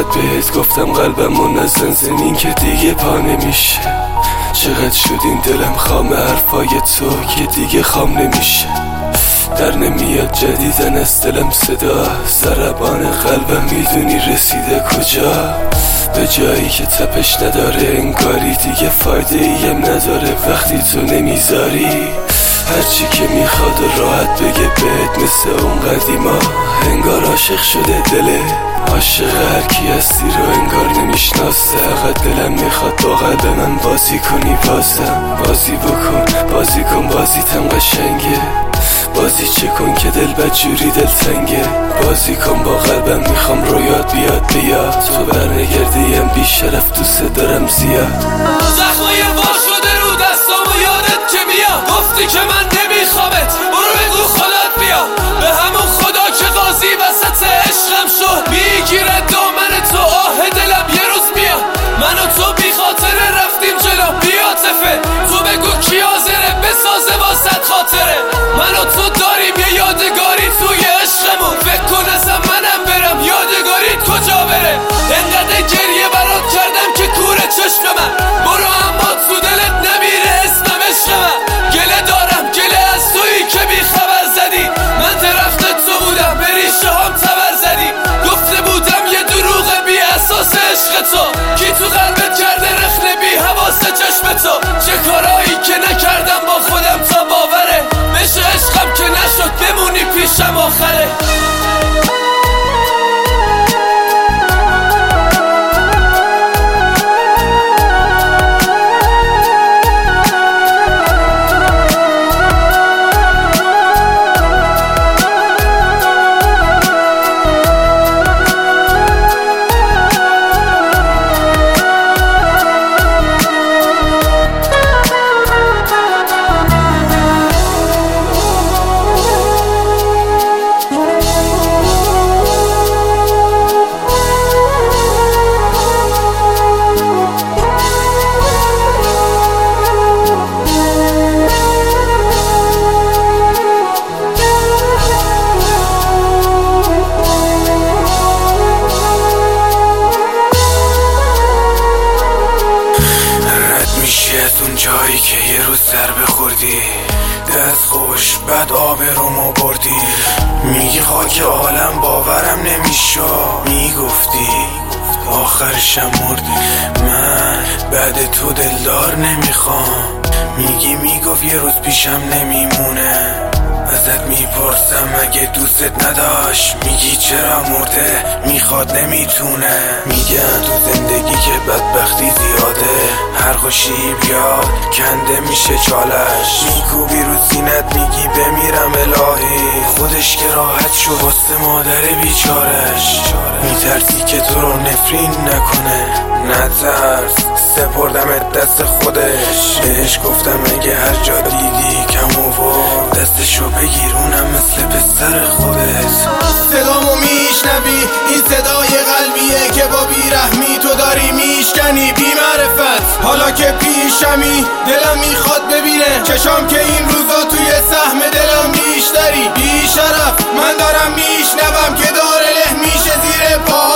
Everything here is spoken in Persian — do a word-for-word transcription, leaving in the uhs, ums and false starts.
بهت گفتم قلبمو نزن زمین که دیگه پا نمیشه. چقدر شد این دلم خام حرفای تو که دیگه خام نمیشه. در نمیاد جدیدن از دلم صدا، ضربان قلبم میدونی رسیده کجا. به جایی که تپش نداره انگاری دیگه فایده ایم نداره وقتی تو نمیذاری. هرچی که میخواد و راحت بگه بهت مثل اون قدیما، انگار عاشق شده دله. عاشق هرکی هستی رو انگار نمیشناسه. فقط دلم میخواد با قلب من بازی کنی بازم. بازی بکن بازی کن بازیتم قشنگه. بازی چه کن که دل بدجوری دلتنگه. بازی کن با قلبم میخوام رویات بیاد بیاد. تو برنگردیم بی شرف دوست دارم زیاد. زخمای وا شده رو دستامو یادت که بیاد. گفتی که من نمیخوامت برو بگو خودت بیا. به همون خدا که قاضی وسط عشقم شد میگیره دامن تو. آه دلم یه روز میاد من و تو بی خاطره رفتیم جلو بیاتفه. تو بگو کی حاضره بسازه واسط خاطره. من و تو داریم یه یادگاری توی عشقمون. فکر کن ازم منم برم یادگاریت کجا بره. انقدر گریه برات کردم که کوره چشم من. برو اما تو دلت نمیره اسمم عشق من. گله دارم گله از تویی که بی خبر زدی. من درخت تو بودم به ریشه هم تبر زدی. گفته بودم یه دروغ بی اساس عشق تو. کی تو قلبت کرده رخنه بی حواس چشم تو. چه کارایی که نکردم با خودم تا باوره بشه عشقم که نشد بمونی پیشم آخره. جایی که یه روز سر بخوردی دست خوش بعد آبرومو بردی. میگی خاک عالم باورم نمیشا. میگفتی آخرشم مردی. من بعد تو دلدار نمیخوام. میگی میگفت یه روز پیشم نمیمونه. ازت میپرسم اگه دوستت نداشت میگی چرا مرده میخواد نمیتونه. میگن تو زندگی که بدبختی زیاده هر خوشی بیاد کنده میشه چالش. میکوبی رو سینت میگی بمیرم الهی. خودش که راحت شد واسه مادر بیچارش. میترسی که تو رو نفرین نکنه. نترس سپردمت دست خودش. بهش گفتم اگه هر جا دیدی کم آورد دستشو بگیر اونم مثل پسر خودت. صدامو میشنوی این صدای قلبیه که با بیرحمی تو داری میشکنی بی معرفت. حالا که پیشمی دلم میخواد ببینه چشام که این روزا توی سهم دلم بیشتری. بی شرف من دارم میشنوم که داره له میشه زیر پا.